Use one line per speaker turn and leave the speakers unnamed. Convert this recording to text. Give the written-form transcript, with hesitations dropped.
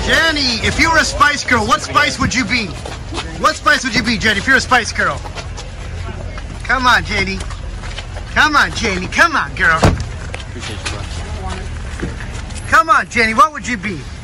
Jenny, if you were a Spice Girl, what spice would you be? What spice would you be, Jenny, if you're a Spice Girl? Come on, Jenny. Come on, Jenny. Come on, girl. Come on, Jenny. What would you be?